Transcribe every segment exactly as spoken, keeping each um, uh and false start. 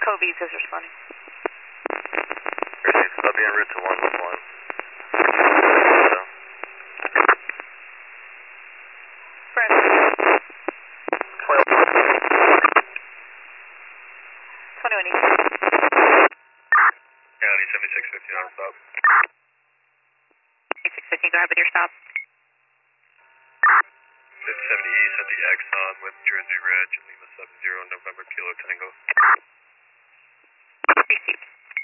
Covies is responding. Received. I'll be en route to one one one. Brent. twelve. twenty-one eighteen. County seventy-six fifteen on stop. seventy-six fifteen, go ahead with your stop. fifty seventy East at the Exxon with Jersey Ridge, Lima seven zero, November Kilo Tango. Received.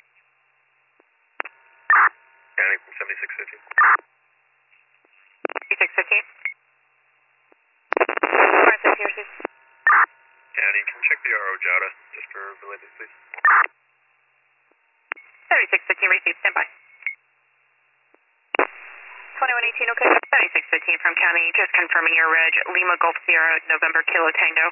County from seventy-six fifteen. seventy-six fifteen. Brent, here, received. County, can you check the R O Jada just for related, please? seventy-six fifteen, received, stand by. twenty-one eighteen, okay. seventy-six fifteen from County, just confirming your reg, Lima Golf Sierra, November Kilo Tango.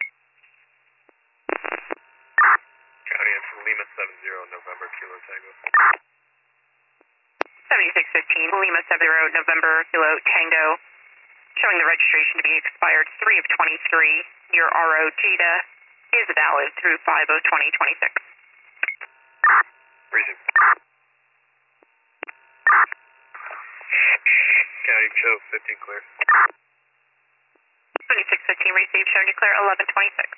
County, it's Lima seven zero, November Kilo Tango. seventy-six fifteen, Lima seven zero, November Kilo Tango. Showing the registration to be expired three of twenty-three. Your R O Jada is valid through five of twenty twenty-six. Received. County, show fifteen clear. seventy-six fifteen received, showing you clear eleven twenty-six.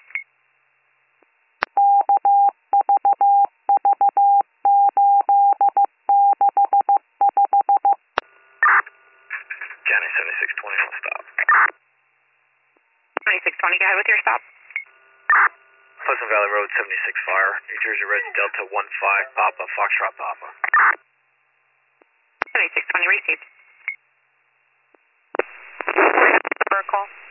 County seventy-six twenty on stop. seventy-six twenty, go ahead with your stop. Pleasant Valley Road seventy-six Fire, New Jersey Red Delta one five, Papa, Foxtrot Papa. seventy-six twenty received. For a call.